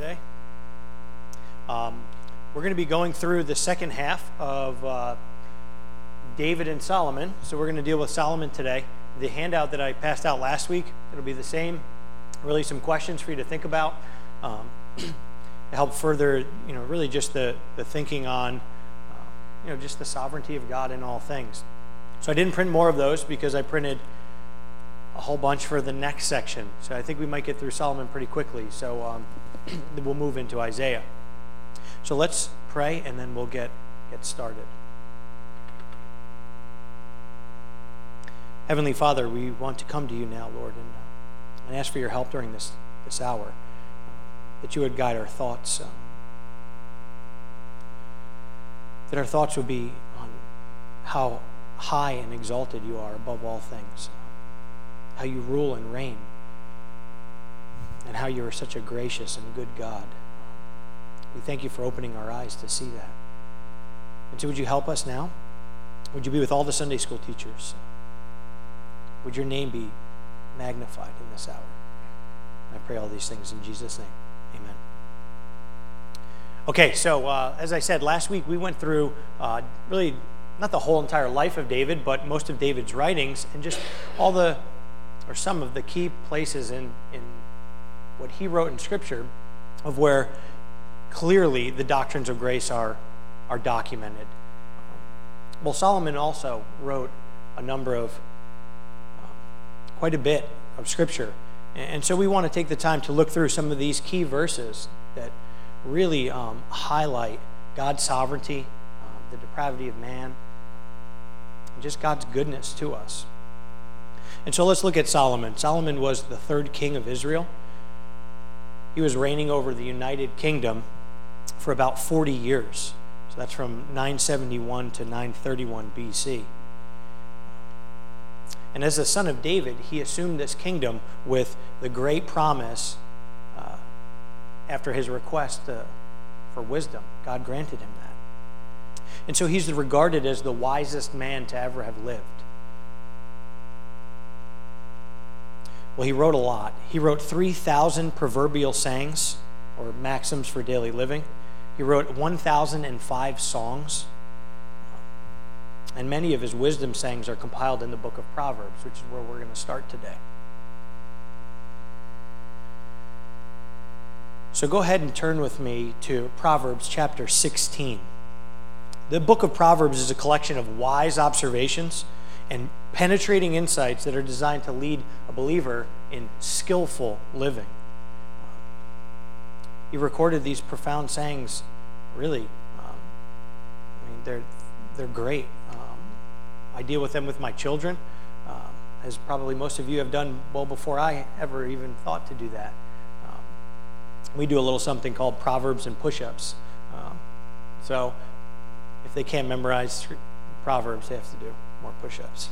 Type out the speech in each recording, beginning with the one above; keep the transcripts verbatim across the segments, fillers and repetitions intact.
today. Um, we're going to be going through the second half of uh, David and Solomon. So we're going to deal with Solomon today. The handout that I passed out last week, it'll be the same. Really some questions for you to think about um, to help further, you know, really just the, the thinking on, uh, you know, just the sovereignty of God in all things. So I didn't print more of those because I printed a whole bunch for the next section. So I think we might get through Solomon pretty quickly. So um, we'll move into Isaiah. So let's pray and then we'll get, get started. Heavenly Father, we want to come to you now, Lord, and, uh, and ask for your help during this, this hour, uh, that you would guide our thoughts, um, that our thoughts would be on how high and exalted you are above all things, uh, how you rule and reign, and how you are such a gracious and good God. We thank you for opening our eyes to see that. And so would you help us now? Would you be with all the Sunday school teachers? Would your name be magnified in this hour? I pray all these things in Jesus' name. Amen. Okay, so uh, as I said, last week we went through uh, really not the whole entire life of David, but most of David's writings and just all the, or some of the key places in, in what he wrote in Scripture of where clearly the doctrines of grace are, are documented. Well, Solomon also wrote a number of quite a bit of Scripture. And so we want to take the time to look through some of these key verses that really um, highlight God's sovereignty, um, the depravity of man, and just God's goodness to us. And so let's look at Solomon. Solomon was the third king of Israel. He was reigning over the United Kingdom for about forty years. So that's from nine seventy-one to nine thirty-one B C. And as the son of David, he assumed this kingdom with the great promise uh, after his request uh, for wisdom. God granted him that. And so he's regarded as the wisest man to ever have lived. Well, he wrote a lot. He wrote three thousand proverbial sayings, or maxims for daily living. He wrote one thousand five songs. And many of his wisdom sayings are compiled in the book of Proverbs, which is where we're going to start today. So go ahead and turn with me to Proverbs chapter sixteen. The book of Proverbs is a collection of wise observations and penetrating insights that are designed to lead a believer in skillful living. He recorded these profound sayings, really, um, I mean, they're, they're great. I deal with them with my children, uh, as probably most of you have done well before I ever even thought to do that. Um, we do a little something called Proverbs and push-ups. Um, so if they can't memorize Proverbs, they have to do more push-ups.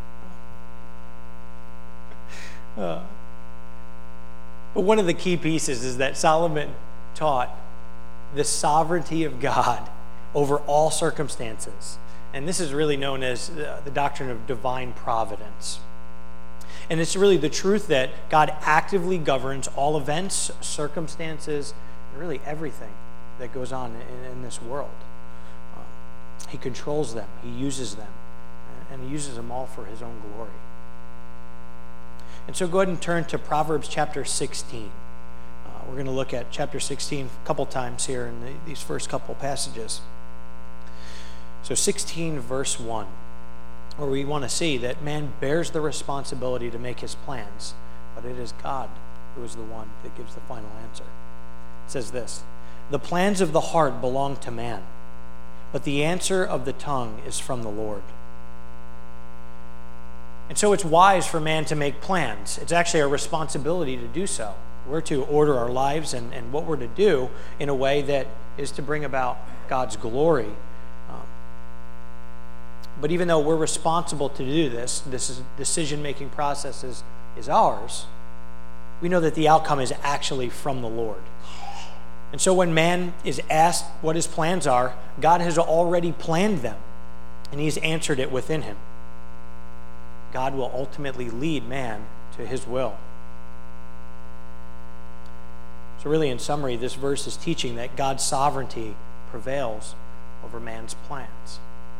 Uh, but one of the key pieces is that Solomon taught the sovereignty of God over all circumstances. And this is really known as the doctrine of divine providence. And it's really the truth that God actively governs all events, circumstances, and really everything that goes on in, in this world. Uh, he controls them, he uses them, and he uses them all for his own glory. And so go ahead and turn to Proverbs chapter sixteen. Uh, we're going to look at chapter sixteen a couple times here in the, these first couple passages. So sixteen verse one, where we want to see that man bears the responsibility to make his plans, but it is God who is the one that gives the final answer. It says this, "The plans of the heart belong to man, but the answer of the tongue is from the Lord." And so it's wise for man to make plans. It's actually our responsibility to do so. We're to order our lives and, and what we're to do in a way that is to bring about God's glory. But even though we're responsible to do this, this decision-making process is, is ours, we know that the outcome is actually from the Lord. And so when man is asked what his plans are, God has already planned them, and he's answered it within him. God will ultimately lead man to his will. So really, in summary, this verse is teaching that God's sovereignty prevails over man's plans.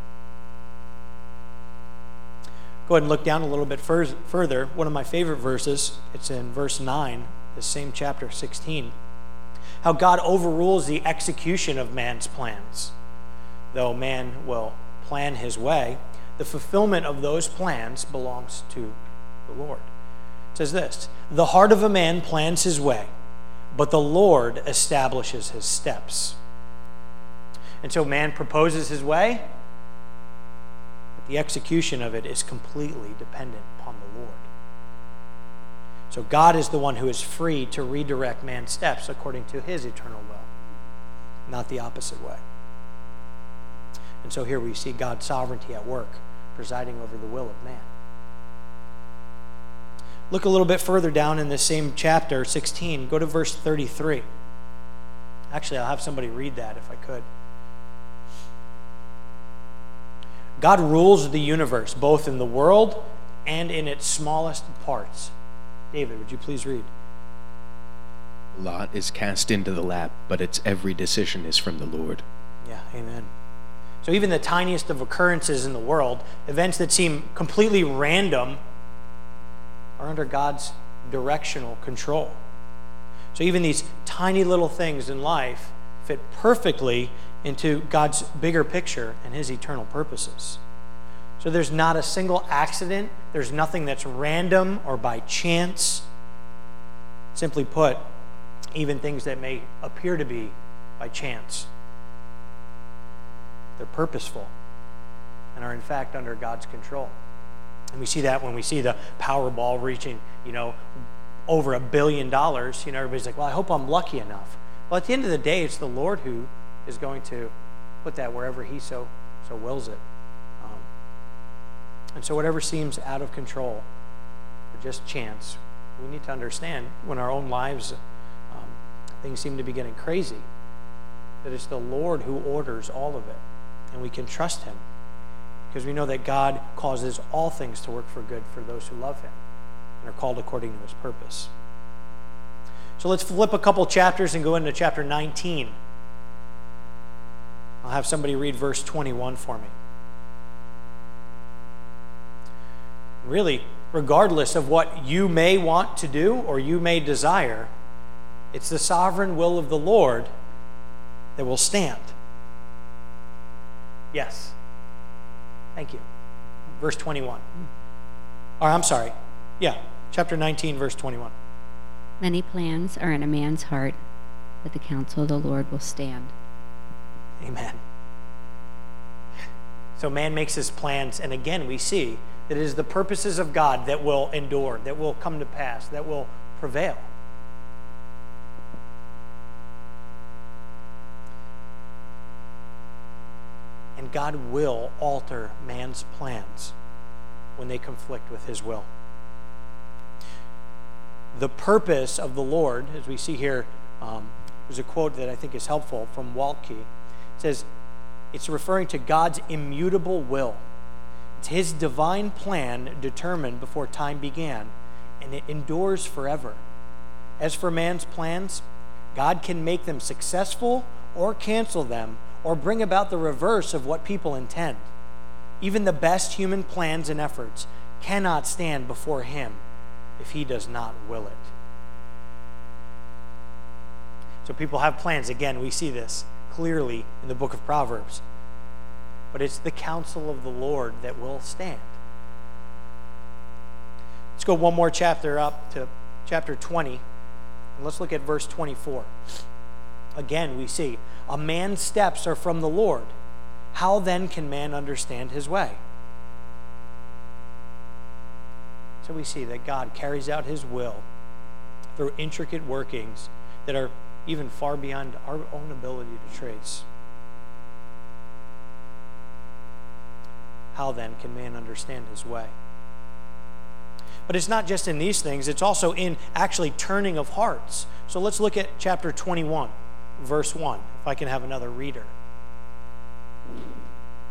Go ahead and look down a little bit fur- further. One of my favorite verses, it's in verse nine, the same chapter sixteen. How God overrules the execution of man's plans. Though man will plan his way, the fulfillment of those plans belongs to the Lord. It says this, the heart of a man plans his way, but the Lord establishes his steps. And so man proposes his way, but the execution of it is completely dependent upon the Lord. So God is the one who is free to redirect man's steps according to his eternal will, not the opposite way. And so here we see God's sovereignty at work, presiding over the will of man. Look a little bit further down in this same chapter, sixteen. Go to verse thirty-three. Actually, I'll have somebody read that if I could. God rules the universe, both in the world and in its smallest parts. David, would you please read? Lot is cast into the lap, but its every decision is from the Lord. Yeah, amen. So even the tiniest of occurrences in the world, events that seem completely random, are under God's directional control. So even these tiny little things in life fit perfectly into God's bigger picture and his eternal purposes. So there's not a single accident. There's nothing that's random or by chance. Simply put, even things that may appear to be by chance, they're purposeful and are in fact under God's control. And we see that when we see the Powerball reaching, you know, over a billion dollars. You know, everybody's like, well, I hope I'm lucky enough. Well, at the end of the day, it's the Lord who is going to put that wherever he so so wills it. Um, and so whatever seems out of control or just chance, we need to understand when our own lives, um, things seem to be getting crazy, that it's the Lord who orders all of it. And we can trust him because we know that God causes all things to work for good for those who love him and are called according to his purpose. So let's flip a couple chapters and go into chapter nineteen. I'll have somebody read verse twenty-one for me. Really, regardless of what you may want to do or you may desire, it's the sovereign will of the Lord that will stand. Yes. Thank you. Verse twenty-one. Or I'm sorry. Yeah, chapter nineteen, verse twenty-one. Many plans are in a man's heart, but the counsel of the Lord will stand. Amen. So man makes his plans, and again we see that it is the purposes of God that will endure, that will come to pass, that will prevail. And God will alter man's plans when they conflict with his will. The purpose of the Lord, as we see here, um, there's a quote that I think is helpful from Waltke. It says, it's referring to God's immutable will. It's his divine plan determined before time began, and it endures forever. As for man's plans, God can make them successful or cancel them or bring about the reverse of what people intend. Even the best human plans and efforts cannot stand before him if he does not will it. So people have plans. Again, we see this clearly in the book of Proverbs. But it's the counsel of the Lord that will stand. Let's go one more chapter up to chapter twenty. And let's look at verse twenty-four. Again, we see, a man's steps are from the Lord. How then can man understand his way? So we see that God carries out his will through intricate workings that are even far beyond our own ability to trace. How then can man understand his way? But it's not just in these things, it's also in actually turning of hearts. So let's look at chapter twenty-one, verse one, if I can have another reader.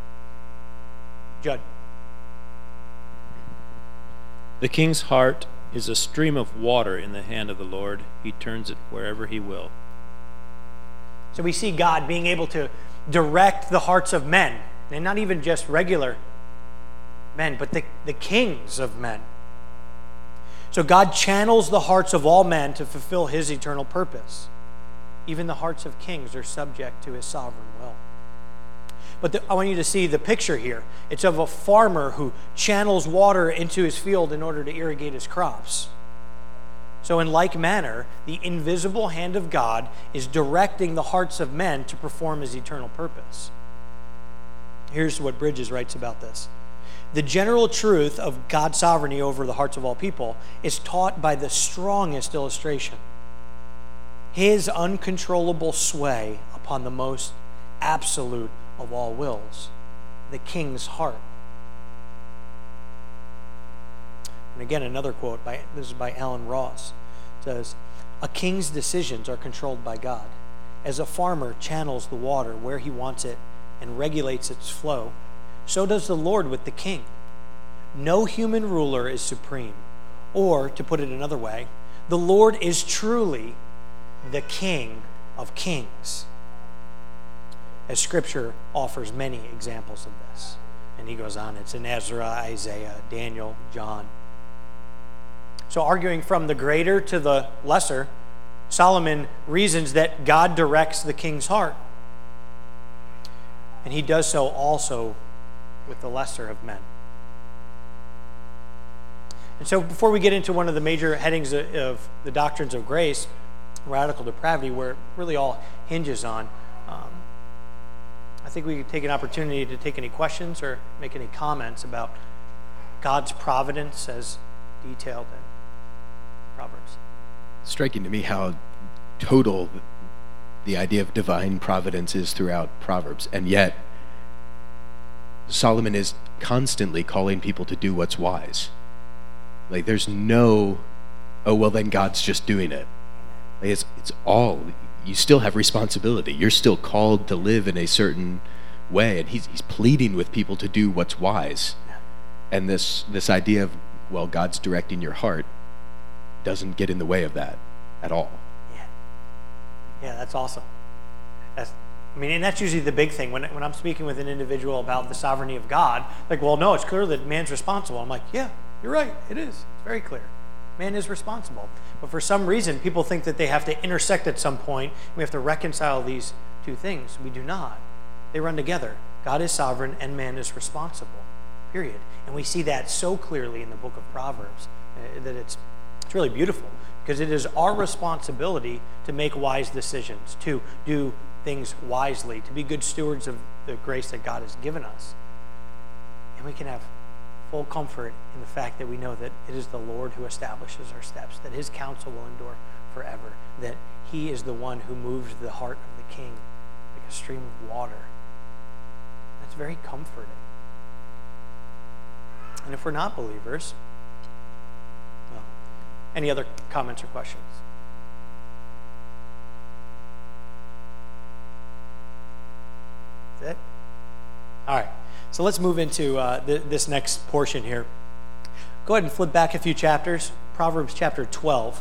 Judd. The king's heart is a stream of water in the hand of the Lord. He turns it wherever he will. So we see God being able to direct the hearts of men, and not even just regular men, but the, the kings of men. So God channels the hearts of all men to fulfill his eternal purpose. Even the hearts of kings are subject to his sovereign will. But the, I want you to see the picture here. It's of a farmer who channels water into his field in order to irrigate his crops. So in like manner, the invisible hand of God is directing the hearts of men to perform his eternal purpose. Here's what Bridges writes about this. The general truth of God's sovereignty over the hearts of all people is taught by the strongest illustration. His uncontrollable sway upon the most absolute of all wills, the king's heart. And again, another quote, by this is by Alan Ross. It says, a king's decisions are controlled by God. As a farmer channels the water where he wants it and regulates its flow, so does the Lord with the king. No human ruler is supreme. Or, to put it another way, the Lord is truly the King of kings. As Scripture offers many examples of this. And he goes on, it's in Ezra, Isaiah, Daniel, John. So arguing from the greater to the lesser, Solomon reasons that God directs the king's heart. And he does so also with the lesser of men. And so before we get into one of the major headings of, of the doctrines of grace, radical depravity, where it really all hinges on, um, I think we could take an opportunity to take any questions or make any comments about God's providence as detailed in Proverbs. Striking to me how total the idea of divine providence is throughout Proverbs, and yet Solomon is constantly calling people to do what's wise. Like, there's no, oh, well, then God's just doing it. Like, it's, it's all, you still have responsibility. You're still called to live in a certain way, and he's, he's pleading with people to do what's wise. And this, this idea of, well, God's directing your heart doesn't get in the way of that at all. Yeah, yeah, that's awesome. That's, I mean, and that's usually the big thing. When, when I'm speaking with an individual about the sovereignty of God, like, well, no, it's clear that man's responsible. I'm like, yeah, you're right, it is. It's very clear. Man is responsible. But for some reason, people think that they have to intersect at some point. We have to reconcile these two things. We do not. They run together. God is sovereign and man is responsible, period. And we see that so clearly in the book of Proverbs uh, that it's, it's really beautiful, because it is our responsibility to make wise decisions, to do things wisely, to be good stewards of the grace that God has given us. And we can have full comfort in the fact that we know that it is the Lord who establishes our steps, that his counsel will endure forever, that he is the one who moved the heart of the king like a stream of water. That's very comforting. And if we're not believers, well, any other comments or questions? That's it? All right. So let's move into uh, th- this next portion here. Go ahead and flip back a few chapters. Proverbs chapter twelve.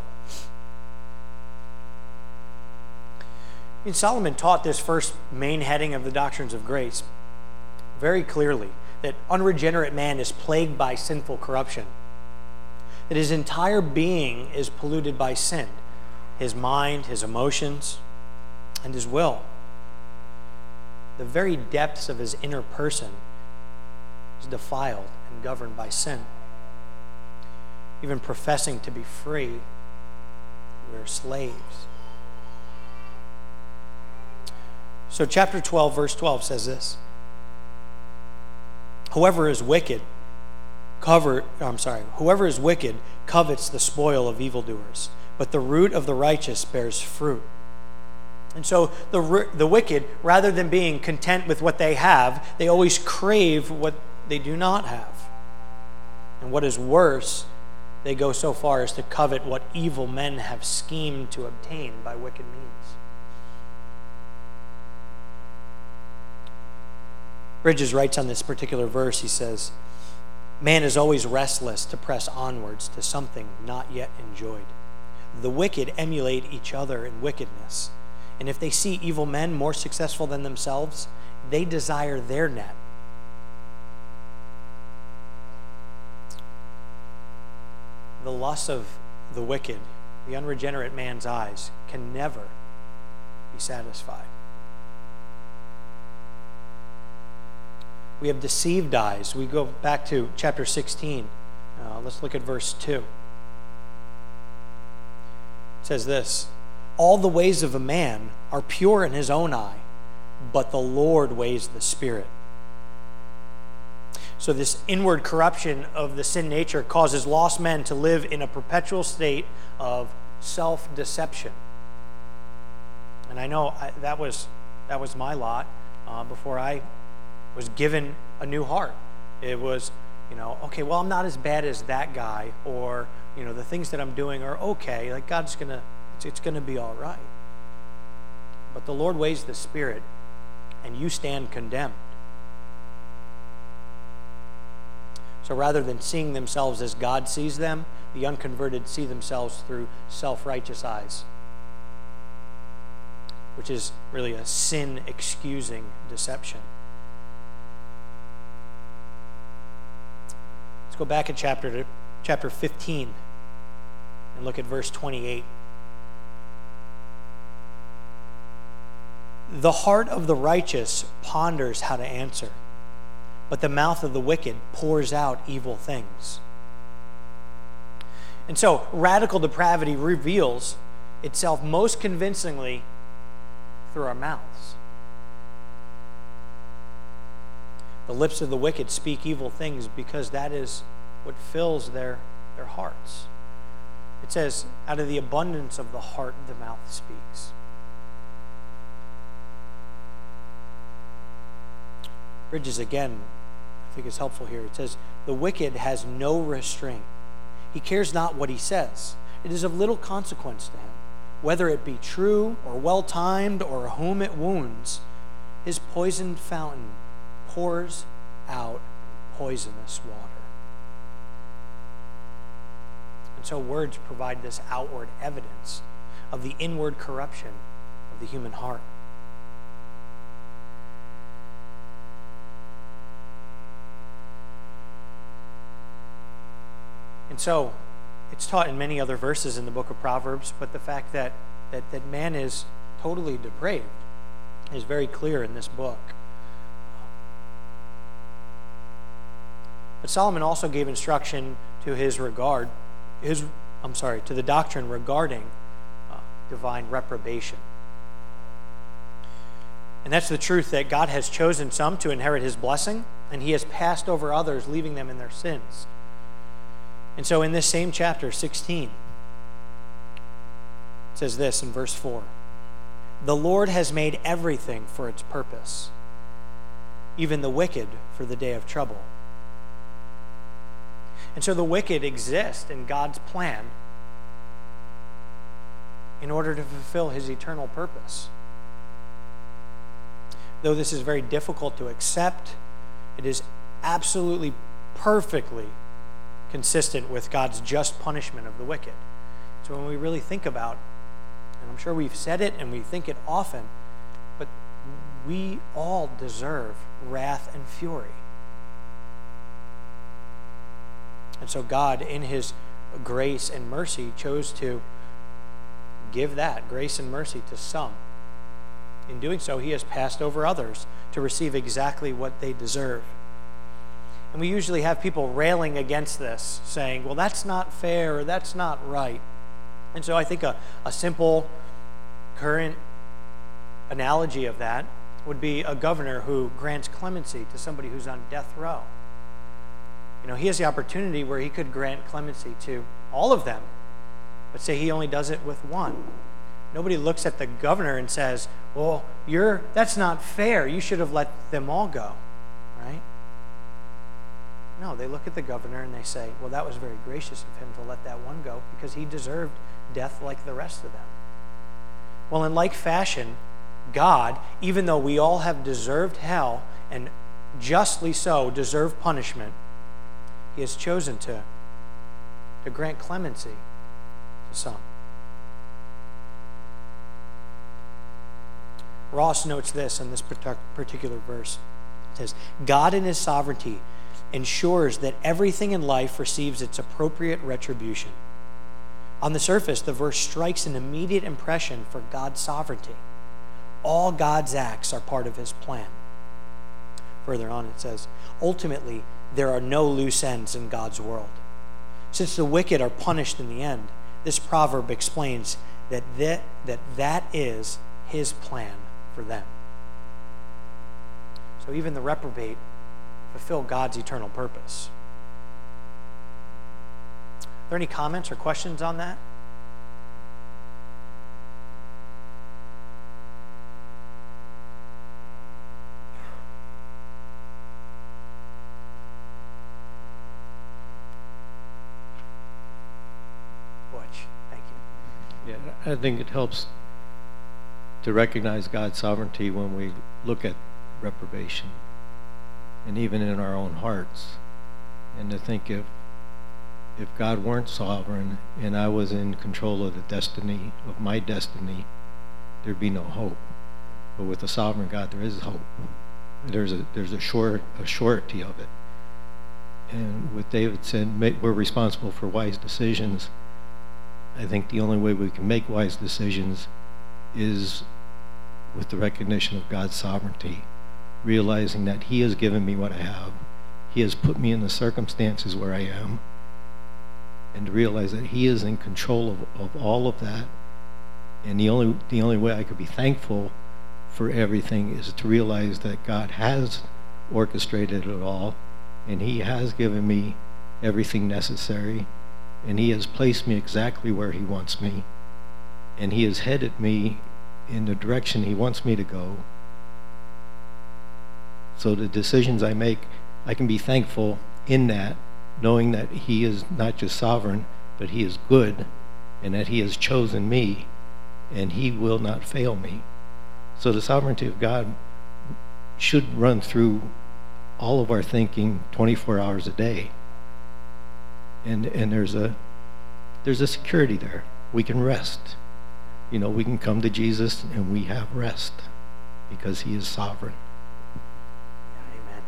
And Solomon taught this first main heading of the doctrines of grace very clearly, that unregenerate man is plagued by sinful corruption, that his entire being is polluted by sin, his mind, his emotions, and his will. The very depths of his inner person is defiled and governed by sin. Even professing to be free, we're slaves. So chapter twelve, verse twelve says this: Whoever is wicked, cover, I'm sorry, whoever is wicked covets the spoil of evildoers, but the root of the righteous bears fruit. And so the the wicked, rather than being content with what they have, they always crave what they do not have. And what is worse, they go so far as to covet what evil men have schemed to obtain by wicked means. Bridges writes on this particular verse, he says, Man is always restless to press onwards to something not yet enjoyed. The wicked emulate each other in wickedness, and if they see evil men more successful than themselves, they desire their net. The lust of the wicked, the unregenerate man's eyes, can never be satisfied. We have deceived eyes. We go back to chapter sixteen. Uh, let's look at verse two. It says this, all the ways of a man are pure in his own eye, but the Lord weighs the spirit. So this inward corruption of the sin nature causes lost men to live in a perpetual state of self-deception. And I know I, that was that was my lot uh, before I was given a new heart. It was, you know, okay, well, I'm not as bad as that guy, or, you know, the things that I'm doing are okay. Like, God's gonna, it's, it's gonna be all right. But the Lord weighs the spirit, and you stand condemned. So rather than seeing themselves as God sees them, the unconverted see themselves through self-righteous eyes, which is really a sin-excusing deception. Let's go back in chapter to chapter fifteen and look at verse twenty-eight. The heart of the righteous ponders how to answer, but the mouth of the wicked pours out evil things. And so radical depravity reveals itself most convincingly through our mouths. The lips of the wicked speak evil things because that is what fills their, their hearts. It says, out of the abundance of the heart, the mouth speaks. Bridges, again, I think is helpful here. It says, the wicked has no restraint. He cares not what he says. It is of little consequence to him, whether it be true or well-timed or whom it wounds. His poisoned fountain pours out poisonous water. And so words provide this outward evidence of the inward corruption of the human heart. And so it's taught in many other verses in the book of Proverbs, but the fact that, that, that man is totally depraved is very clear in this book. But Solomon also gave instruction to his regard, his, I'm sorry, to the doctrine regarding uh, divine reprobation. And that's the truth that God has chosen some to inherit his blessing, and he has passed over others, leaving them in their sins. And so in this same chapter, sixteen, it says this in verse four, the Lord has made everything for its purpose, even the wicked for the day of trouble. And so the wicked exist in God's plan in order to fulfill his eternal purpose. Though this is very difficult to accept, it is absolutely perfectly consistent with God's just punishment of the wicked. So when we really think about, and I'm sure we've said it and we think it often, but we all deserve wrath and fury. And so God, in his grace and mercy, chose to give that grace and mercy to some. In doing so, he has passed over others to receive exactly what they deserve. And we usually have people railing against this, saying, well, that's not fair, or that's not right. And so I think a, a simple, current analogy of that would be a governor who grants clemency to somebody who's on death row. You know, he has the opportunity where he could grant clemency to all of them, but say he only does it with one. Nobody looks at the governor and says, well, you're, that's not fair. You should have let them all go, right? No, they look at the governor and they say, well, that was very gracious of him to let that one go because he deserved death like the rest of them. Well, in like fashion, God, even though we all have deserved hell and justly so deserve punishment, he has chosen to, to grant clemency to some. Ross notes this in this particular verse. It says, God in his sovereignty ensures that everything in life receives its appropriate retribution. On the surface, the verse strikes an immediate impression for God's sovereignty. All God's acts are part of his plan. Further on it says, ultimately, there are no loose ends in God's world. Since the wicked are punished in the end, this proverb explains that that, that, that is his plan for them. So even the reprobate fulfill God's eternal purpose. Are there any comments or questions on that? Butch, thank you. Yeah, I think it helps to recognize God's sovereignty when we look at reprobation, and even in our own hearts, and to think if if God weren't sovereign and I was in control of the destiny of my destiny, there'd be no hope. But with a sovereign God, there is hope. There's a there's a short a surety of it. And with David said, we're responsible for wise decisions. I think the only way we can make wise decisions is with the recognition of God's sovereignty, realizing that he has given me what I have. He has put me in the circumstances where I am, and to realize that he is in control of, of all of that. And the only the only way I could be thankful for everything is to realize that God has orchestrated it all, and he has given me everything necessary, and he has placed me exactly where he wants me, and he has headed me in the direction he wants me to go. So the decisions I make, I can be thankful in that, knowing that he is not just sovereign, but he is good, and that he has chosen me, and he will not fail me. So the sovereignty of God should run through all of our thinking twenty-four hours a day. And and there's a there's a security there. We can rest. You know, we can come to Jesus and we have rest because he is sovereign. Amen.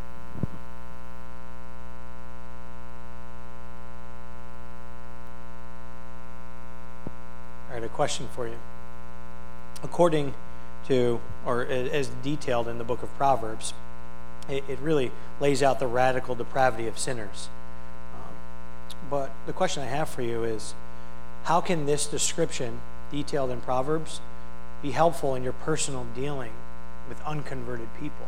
All right, a question for you. According to, or as detailed in the book of Proverbs, it, it really lays out the radical depravity of sinners. Um, but the question I have for you is, how can this description detailed in Proverbs be helpful in your personal dealing with unconverted people?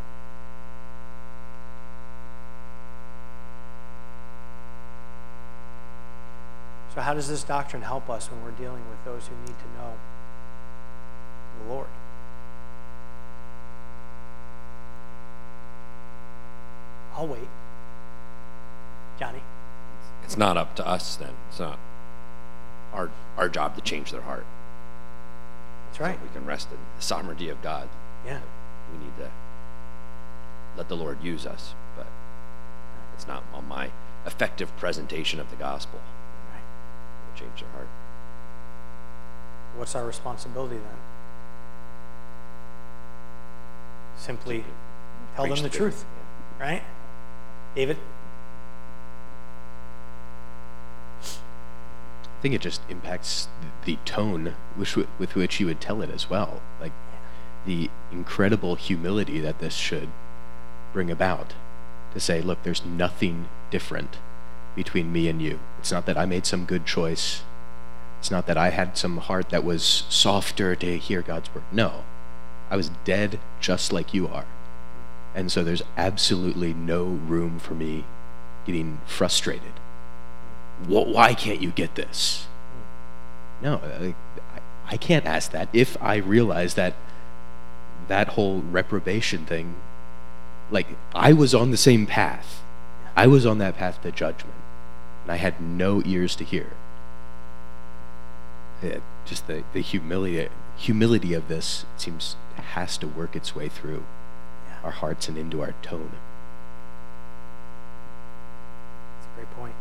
So how does this doctrine help us when we're dealing with those who need to know the Lord? I'll wait. Johnny? It's not up to us then. It's not our our job to change their heart. That's right. So we can rest in the sovereignty of God. Yeah. We need to let the Lord use us, but it's not on my effective presentation of the gospel. Right. We'll change their heart. What's our responsibility then? Simply tell them Preach the the truth, right? David? I think it just impacts the tone which, with which you would tell it as well. Like the incredible humility that this should bring about, to say, look, there's nothing different between me and you. It's not that I made some good choice. It's not that I had some heart that was softer to hear God's word. No, I was dead just like you are. And so there's absolutely no room for me getting frustrated. Why can't you get this? No, I, I can't ask that. If I realize that that whole reprobation thing, like I was on the same path. I was on that path to judgment, and I had no ears to hear. It, just the, the humility, humility of this seems has to work its way through our hearts and into our tone. That's a great point.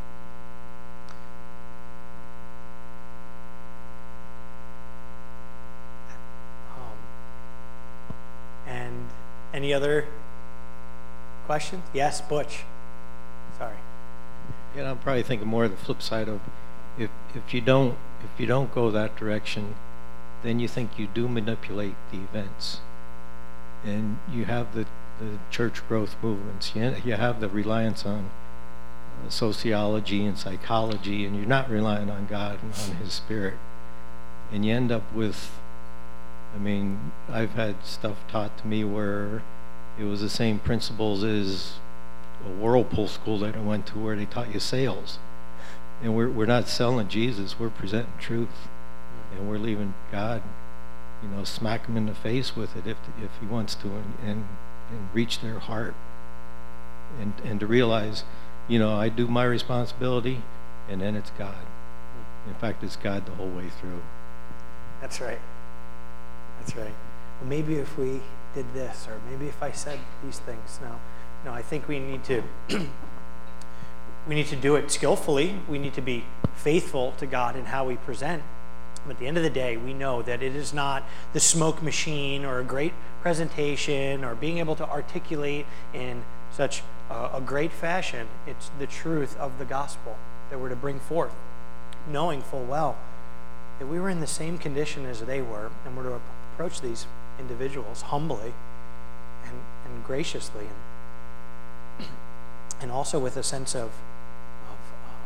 Any other questions? Yes, Butch. Sorry. Yeah, I'm probably thinking more of the flip side of if if you don't if you don't go that direction, then you think you do manipulate the events, and you have the the church growth movements. You you have the reliance on uh, sociology and psychology, and you're not relying on God and on His Spirit, and you end up with. I mean, I've had stuff taught to me where it was the same principles as a Whirlpool school that I went to where they taught you sales. And we're we're not selling Jesus, we're presenting truth. And we're leaving God, you know, smack him in the face with it if if he wants to, and, and, and reach their heart. And and to realize, you know, I do my responsibility, and then it's God. In fact, it's God the whole way through. That's right. That's right. Well, maybe if we did this, or maybe if I said these things. No, no. I think we need to. we need to do it skillfully. We need to be faithful to God in how we present. But at the end of the day, we know that it is not the smoke machine or a great presentation or being able to articulate in such a, a great fashion. It's the truth of the gospel that we're to bring forth, knowing full well that we were in the same condition as they were, and we're to approach these individuals humbly and, and graciously, and, and also with a sense of, of uh,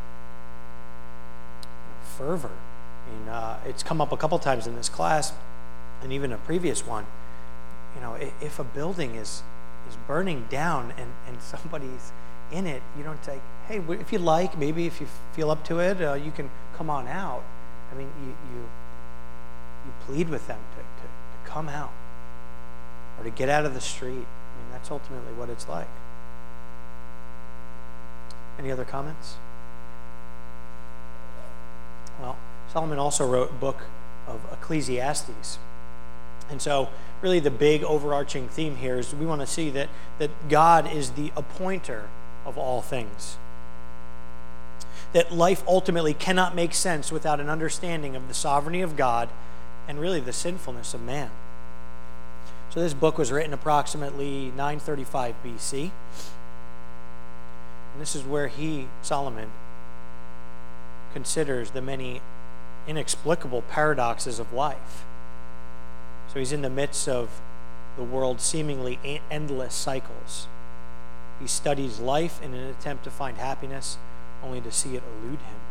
fervor. I mean, uh, it's come up a couple times in this class, and even a previous one. You know, if, if a building is is burning down and, and somebody's in it, you don't say, hey, if you like, maybe if you feel up to it, uh, you can come on out. I mean, you you, you plead with them to, to, to come out or to get out of the street. I mean, that's ultimately what it's like. Any other comments? Well, Solomon also wrote a book of Ecclesiastes. And so really the big overarching theme here is we want to see that, that God is the appointer of all things. That life ultimately cannot make sense without an understanding of the sovereignty of God and really the sinfulness of man. So this book was written approximately nine thirty-five B C. And this is where he, Solomon, considers the many inexplicable paradoxes of life. So he's in the midst of the world's seemingly endless cycles. He studies life in an attempt to find happiness, only to see it elude him.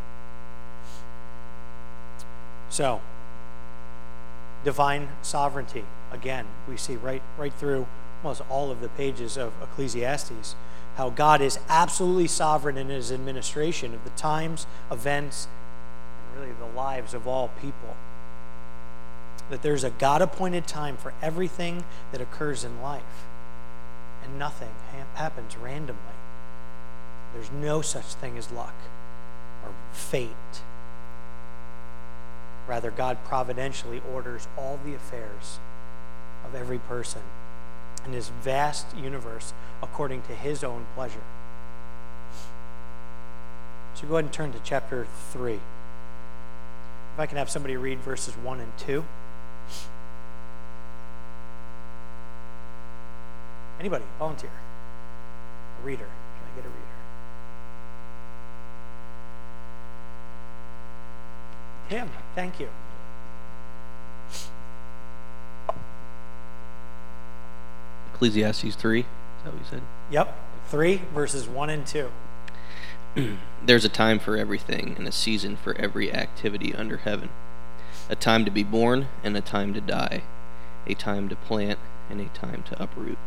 So, divine sovereignty. Again, we see right, right through almost all of the pages of Ecclesiastes how God is absolutely sovereign in his administration of the times, events, and really the lives of all people. That there's a God-appointed time for everything that occurs in life, and nothing ha- happens randomly. There's no such thing as luck or fate. Rather, God providentially orders all the affairs of every person in his vast universe according to his own pleasure. So go ahead and turn to chapter three. If I can have somebody read verses one and two. Anybody, volunteer. A reader. Can I get a reader? Tim, thank you. Ecclesiastes three, is that what you said? Yep, three, verses one and two. There's a time for everything and a season for every activity under heaven. A time to be born and a time to die. A time to plant and a time to uproot.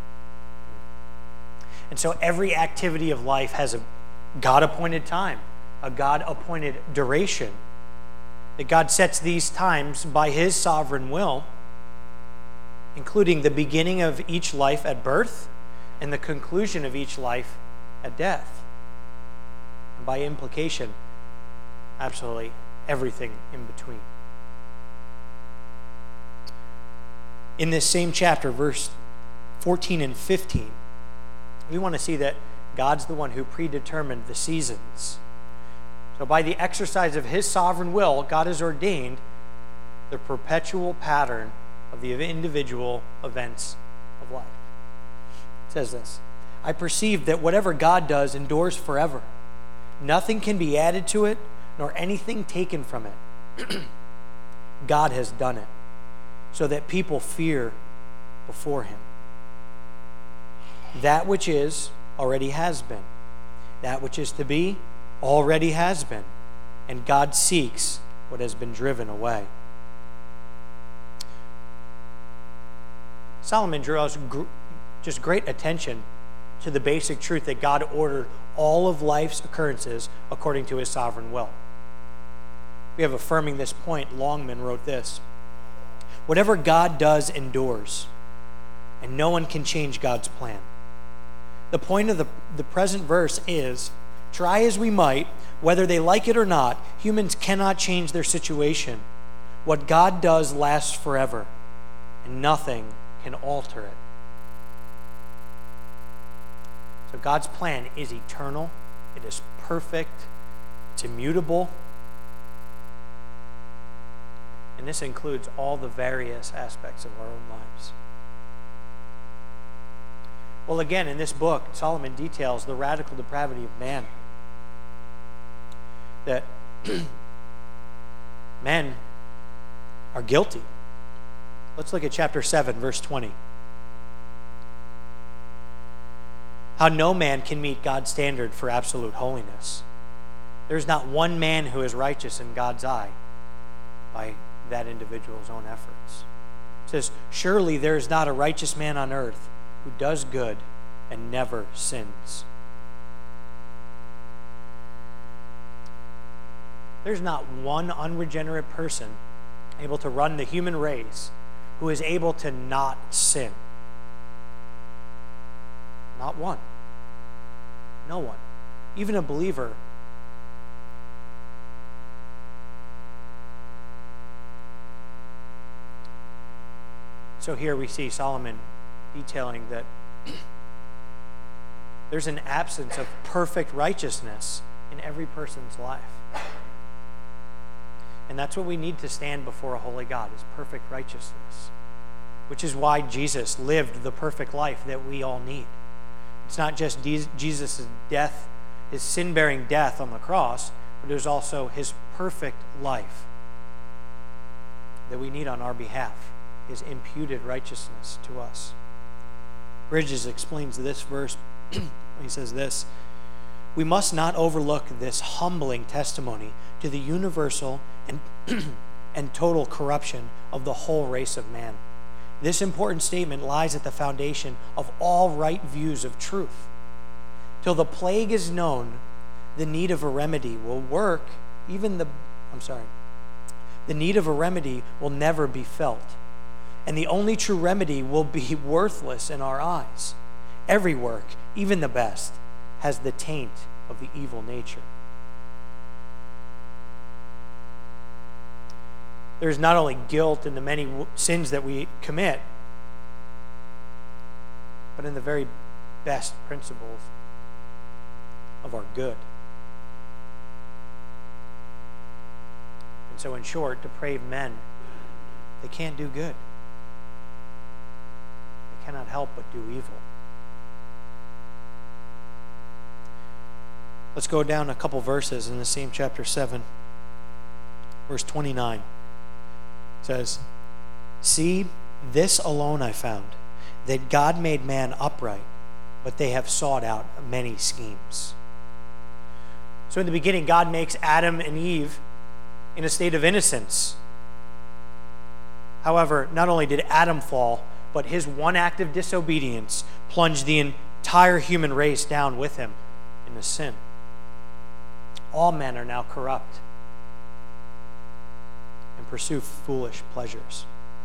And so every activity of life has a God-appointed time, a God-appointed duration. That God sets these times by his sovereign will, including the beginning of each life at birth and the conclusion of each life at death. And by implication, absolutely everything in between. In this same chapter, verse fourteen and fifteen, we want to see that God's the one who predetermined the seasons. So by the exercise of his sovereign will, God has ordained the perpetual pattern of the individual events of of life. It says this, I perceive that whatever God does endures forever. Nothing can be added to it, nor anything taken from it. God has done it, so that people fear before him. That which is already has been. That which is to be already has been. And God seeks what has been driven away. Solomon draws gr- just great attention to the basic truth that God ordered all of life's occurrences according to his sovereign will. We have affirming this point. Longman wrote this, whatever God does endures, and no one can change God's plan. The point of the, the present verse is, try as we might, whether they like it or not, humans cannot change their situation. What God does lasts forever, and nothing can alter it. So God's plan is eternal, it is perfect, it's immutable, and this includes all the various aspects of our own lives. Well, again, in this book, Solomon details the radical depravity of man. That men are guilty. Let's look at chapter seven, verse twenty. How no man can meet God's standard for absolute holiness. There's not one man who is righteous in God's eye by that individual's own efforts. It says, surely there is not a righteous man on earth who does good and never sins. There's not one unregenerate person able to run the human race who is able to not sin. Not one. No one. Even a believer. So here we see Solomon detailing that there's an absence of perfect righteousness in every person's life. And that's what we need to stand before a holy God, is perfect righteousness. Which is why Jesus lived the perfect life that we all need. It's not just Jesus' death, his sin-bearing death on the cross, but it was also his perfect life that we need on our behalf, his imputed righteousness to us. Bridges explains this verse. He says this, we must not overlook this humbling testimony to the universal and, and total corruption of the whole race of man. This important statement lies at the foundation of all right views of truth. Till the plague is known, the need of a remedy will work, even the, I'm sorry, the need of a remedy will never be felt. And the only true remedy will be worthless in our eyes. Every work, even the best, has the taint of the evil nature. There's not only guilt in the many w- sins that we commit, but in the very best principles of our good. And so, in short, depraved men, they can't do good. They cannot help but do evil. Let's go down a couple verses in the same chapter seven. Verse twenty-nine says, see, this alone I found, that God made man upright, but they have sought out many schemes. So in the beginning, God makes Adam and Eve in a state of innocence. However, not only did Adam fall, but his one act of disobedience plunged the entire human race down with him into sin. All men are now corrupt and pursue foolish pleasures.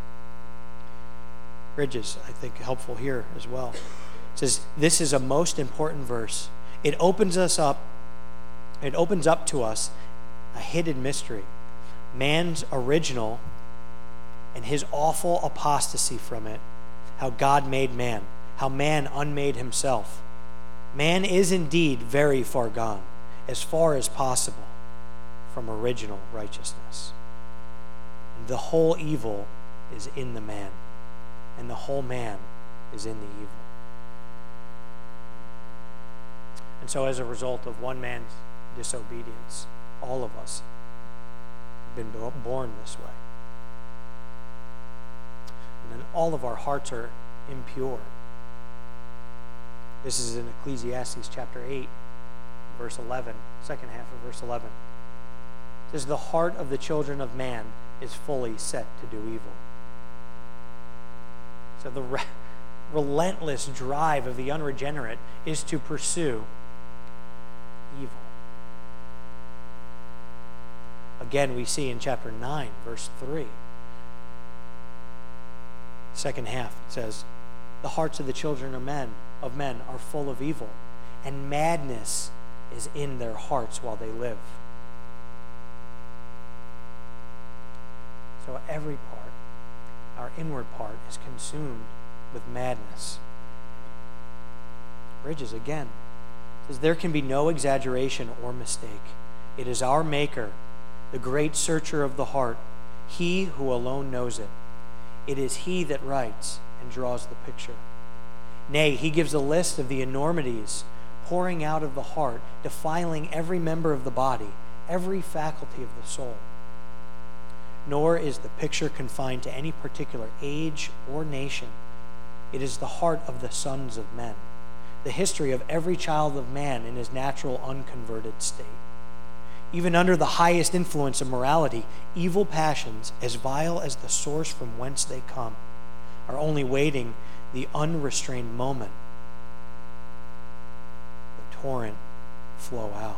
Bridges, I think, helpful here as well. It says, this is a most important verse. It opens us up, it opens up to us a hidden mystery. Man's original and his awful apostasy from it, how God made man, how man unmade himself. Man is indeed very far gone, as far as possible, from original righteousness. And the whole evil is in the man, and the whole man is in the evil. And so as a result of one man's disobedience, all of us have been born this way. And then all of our hearts are impure. This is in Ecclesiastes chapter eight, verse eleven, second half of verse eleven. It says, the heart of the children of man is fully set to do evil. So the re- relentless drive of the unregenerate is to pursue evil. Again, we see in chapter nine, verse three. Second half, it says, the hearts of the children of men, of men are full of evil, and madness is in their hearts while they live. So every part, our inward part, is consumed with madness. Bridges again says, there can be no exaggeration or mistake. It is our Maker, the great searcher of the heart, he who alone knows it. It is he that writes and draws the picture. Nay, he gives a list of the enormities pouring out of the heart, defiling every member of the body, every faculty of the soul. Nor is the picture confined to any particular age or nation. It is the heart of the sons of men, the history of every child of man in his natural unconverted state. Even under the highest influence of morality, evil passions, as vile as the source from whence they come, are only waiting the unrestrained moment the torrent flow out.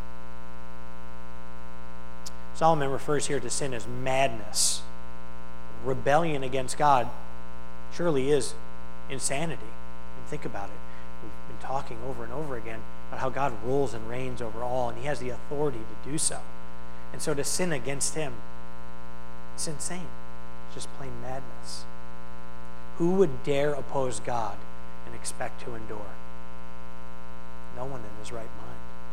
Solomon refers here to sin as madness. Rebellion against God surely is insanity. And think about it. We've been talking over and over again about how God rules and reigns over all, and he has the authority to do so. And so to sin against him, it's insane. It's just plain madness. Who would dare oppose God and expect to endure? No one in his right mind.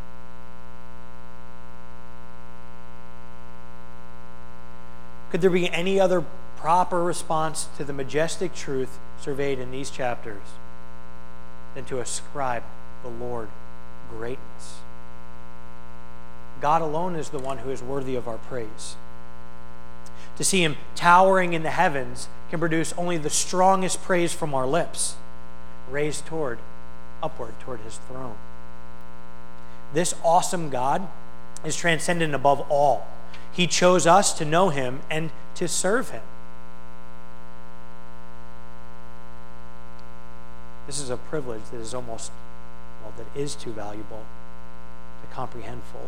Could there be any other proper response to the majestic truth surveyed in these chapters than to ascribe the Lord greatness? God alone is the one who is worthy of our praise. To see him towering in the heavens can produce only the strongest praise from our lips, raised toward, upward toward his throne. This awesome God is transcendent above all. He chose us to know him and to serve him. This is a privilege that is almost, well, that is too valuable to comprehend fully.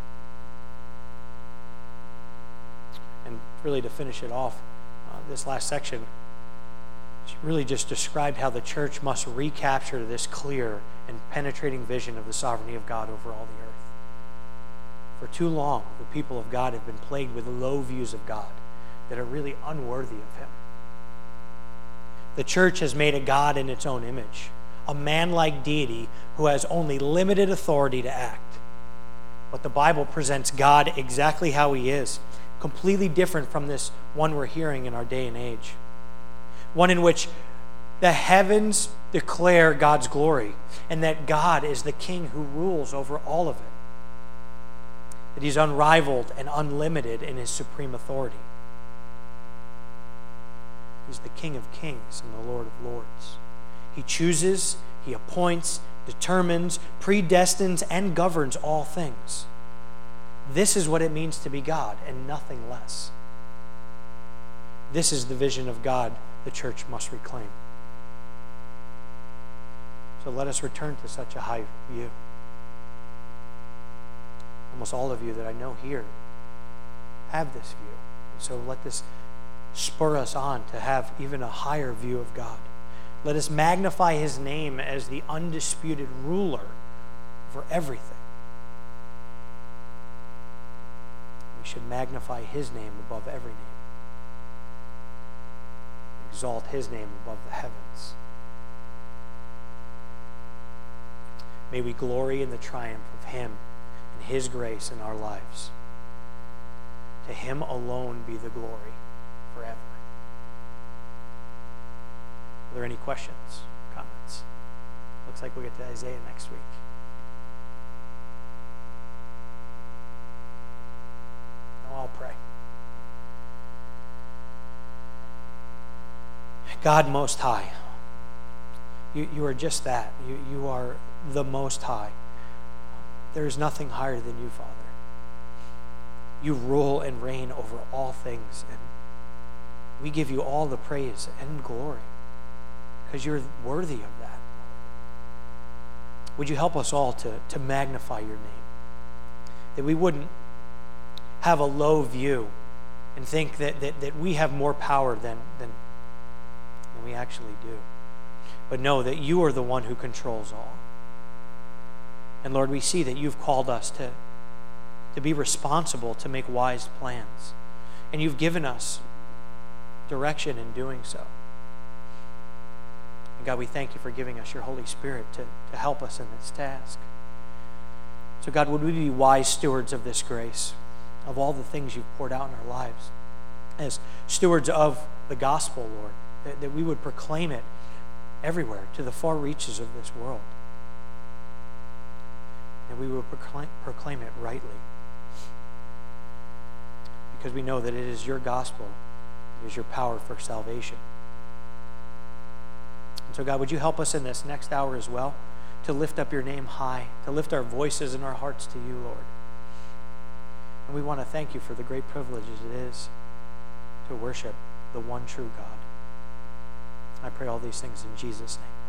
And really to finish it off, uh, this last section, she really just described how the church must recapture this clear and penetrating vision of the sovereignty of God over all the earth. For too long, the people of God have been plagued with low views of God that are really unworthy of him. The church has made a God in its own image, a man-like deity who has only limited authority to act. But the Bible presents God exactly how he is, completely different from this one we're hearing in our day and age. One in which the heavens declare God's glory, and that God is the king who rules over all of it. That he's unrivaled and unlimited in his supreme authority. He's the King of kings and the Lord of lords. He chooses, he appoints, determines, predestines, and governs all things. This is what it means to be God, and nothing less. This is the vision of God the church must reclaim. So let us return to such a high view. Almost all of you that I know here have this view. And so let this spur us on to have even a higher view of God. Let us magnify his name as the undisputed ruler for everything. We should magnify his name above every name. Exalt his name above the heavens. May we glory in the triumph of him and his grace in our lives. To him alone be the glory forever. Are there any questions, comments? Looks like we'll get to Isaiah next week. Now I'll pray. God Most High, you, you are just that. You, you are the Most High. There is nothing higher than you, Father. You rule and reign over all things, and we give you all the praise and glory because you're worthy of that. Would you help us all to, to magnify your name? That we wouldn't have a low view and think that, that, that we have more power than, than, than we actually do. But know that you are the one who controls all. And Lord, we see that you've called us to, to be responsible, to make wise plans. And you've given us direction in doing so. And God, we thank you for giving us your Holy Spirit to, to help us in this task. So God, would we be wise stewards of this grace, of all the things you've poured out in our lives, as stewards of the gospel, Lord, that, that we would proclaim it everywhere to the far reaches of this world. And we would proclaim, proclaim it rightly. Because we know that it is your gospel, it is your power for salvation. And so God, would you help us in this next hour as well to lift up your name high, to lift our voices and our hearts to you, Lord. And we want to thank you for the great privileges it is to worship the one true God. I pray all these things in Jesus' name.